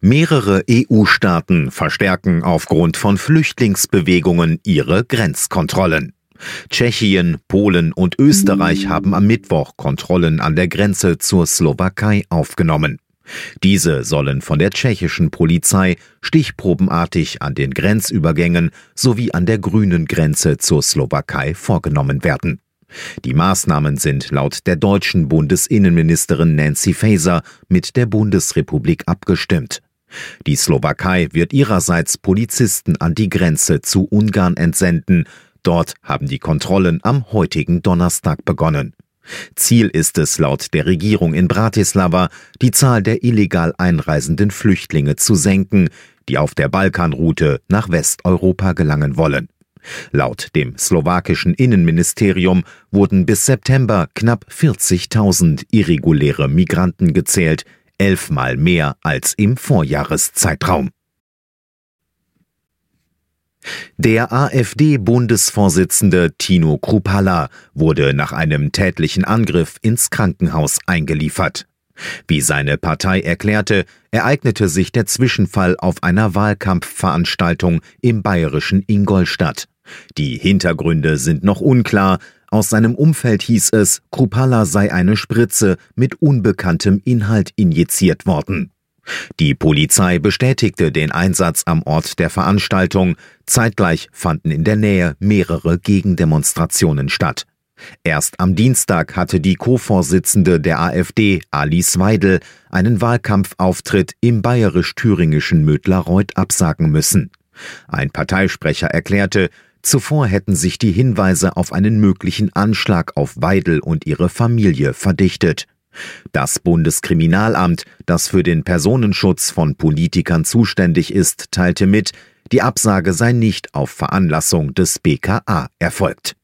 Mehrere EU-Staaten verstärken aufgrund von Flüchtlingsbewegungen ihre Grenzkontrollen. Tschechien, Polen und Österreich haben am Mittwoch Kontrollen an der Grenze zur Slowakei aufgenommen. Diese sollen von der tschechischen Polizei stichprobenartig an den Grenzübergängen sowie an der grünen Grenze zur Slowakei vorgenommen werden. Die Maßnahmen sind laut der deutschen Bundesinnenministerin Nancy Faeser mit der Bundesrepublik abgestimmt. Die Slowakei wird ihrerseits Polizisten an die Grenze zu Ungarn entsenden. Dort haben die Kontrollen am heutigen Donnerstag begonnen. Ziel ist es laut der Regierung in Bratislava, die Zahl der illegal einreisenden Flüchtlinge zu senken, die auf der Balkanroute nach Westeuropa gelangen wollen. Laut dem slowakischen Innenministerium wurden bis September knapp 40.000 irreguläre Migranten gezählt, 11-mal mehr als im Vorjahreszeitraum. Der AfD-Bundesvorsitzende Tino Kruppalla wurde nach einem tätlichen Angriff ins Krankenhaus eingeliefert. Wie seine Partei erklärte, ereignete sich der Zwischenfall auf einer Wahlkampfveranstaltung im bayerischen Ingolstadt. Die Hintergründe sind noch unklar. Aus seinem Umfeld hieß es, Kruppalla sei eine Spritze mit unbekanntem Inhalt injiziert worden. Die Polizei bestätigte den Einsatz am Ort der Veranstaltung. Zeitgleich fanden in der Nähe mehrere Gegendemonstrationen statt. Erst am Dienstag hatte die Co-Vorsitzende der AfD, Alice Weidel, einen Wahlkampfauftritt im bayerisch-thüringischen Mödlareuth absagen müssen. Ein Parteisprecher erklärte, zuvor hätten sich die Hinweise auf einen möglichen Anschlag auf Weidel und ihre Familie verdichtet. Das Bundeskriminalamt, das für den Personenschutz von Politikern zuständig ist, teilte mit, die Absage sei nicht auf Veranlassung des BKA erfolgt.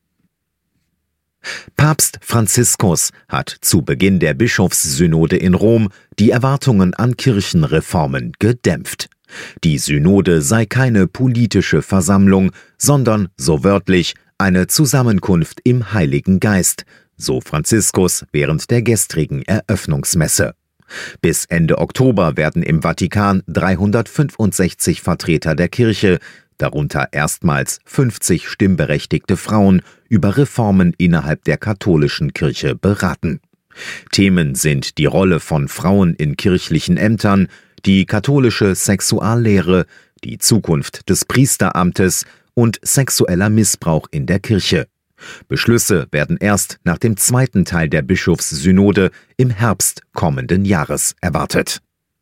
Papst Franziskus hat zu Beginn der Bischofssynode in Rom die Erwartungen an Kirchenreformen gedämpft. Die Synode sei keine politische Versammlung, sondern, so wörtlich, eine Zusammenkunft im Heiligen Geist, so Franziskus während der gestrigen Eröffnungsmesse. Bis Ende Oktober werden im Vatikan 365 Vertreter der Kirche, darunter erstmals 50 stimmberechtigte Frauen, über Reformen innerhalb der katholischen Kirche beraten. Themen sind die Rolle von Frauen in kirchlichen Ämtern, die katholische Sexuallehre, die Zukunft des Priesteramtes und sexueller Missbrauch in der Kirche. Beschlüsse werden erst nach dem zweiten Teil der Bischofssynode im Herbst kommenden Jahres erwartet.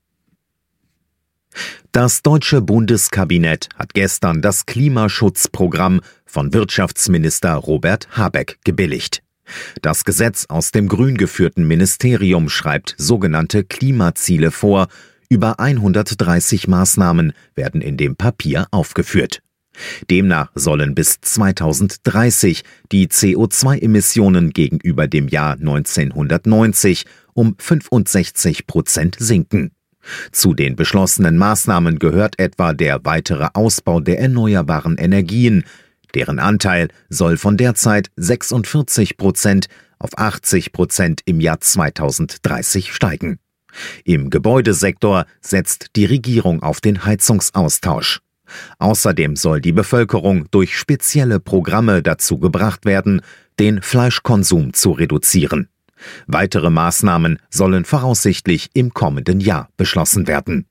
Das deutsche Bundeskabinett hat gestern das Klimaschutzprogramm von Wirtschaftsminister Robert Habeck gebilligt. Das Gesetz aus dem grün geführten Ministerium schreibt sogenannte Klimaziele vor. Über 130 Maßnahmen werden in dem Papier aufgeführt. Demnach sollen bis 2030 die CO2-Emissionen gegenüber dem Jahr 1990 um 65% sinken. Zu den beschlossenen Maßnahmen gehört etwa der weitere Ausbau der erneuerbaren Energien. Deren Anteil soll von derzeit 46% auf 80% im Jahr 2030 steigen. Im Gebäudesektor setzt die Regierung auf den Heizungsaustausch. Außerdem soll die Bevölkerung durch spezielle Programme dazu gebracht werden, den Fleischkonsum zu reduzieren. Weitere Maßnahmen sollen voraussichtlich im kommenden Jahr beschlossen werden.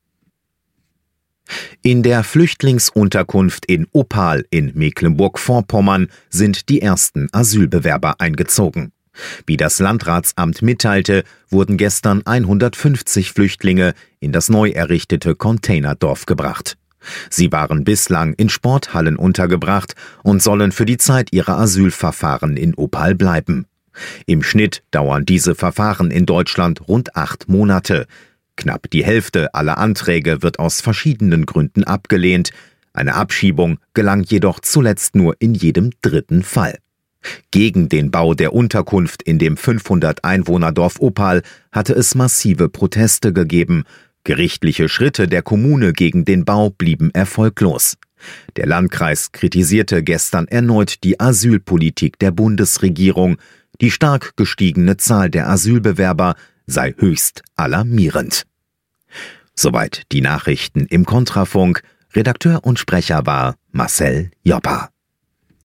In der Flüchtlingsunterkunft in Oppal in Mecklenburg-Vorpommern sind die ersten Asylbewerber eingezogen. Wie das Landratsamt mitteilte, wurden gestern 150 Flüchtlinge in das neu errichtete Containerdorf gebracht. Sie waren bislang in Sporthallen untergebracht und sollen für die Zeit ihrer Asylverfahren in Oppal bleiben. Im Schnitt dauern diese Verfahren in Deutschland rund 8 Monate. Knapp die Hälfte aller Anträge wird aus verschiedenen Gründen abgelehnt. Eine Abschiebung gelang jedoch zuletzt nur in jedem 3. Fall. Gegen den Bau der Unterkunft in dem 500-Einwohner-Dorf Oppal hatte es massive Proteste gegeben. Gerichtliche Schritte der Kommune gegen den Bau blieben erfolglos. Der Landkreis kritisierte gestern erneut die Asylpolitik der Bundesregierung. Die stark gestiegene Zahl der Asylbewerber sei höchst alarmierend. Soweit die Nachrichten im Kontrafunk. Redakteur und Sprecher war Marcel Joppa.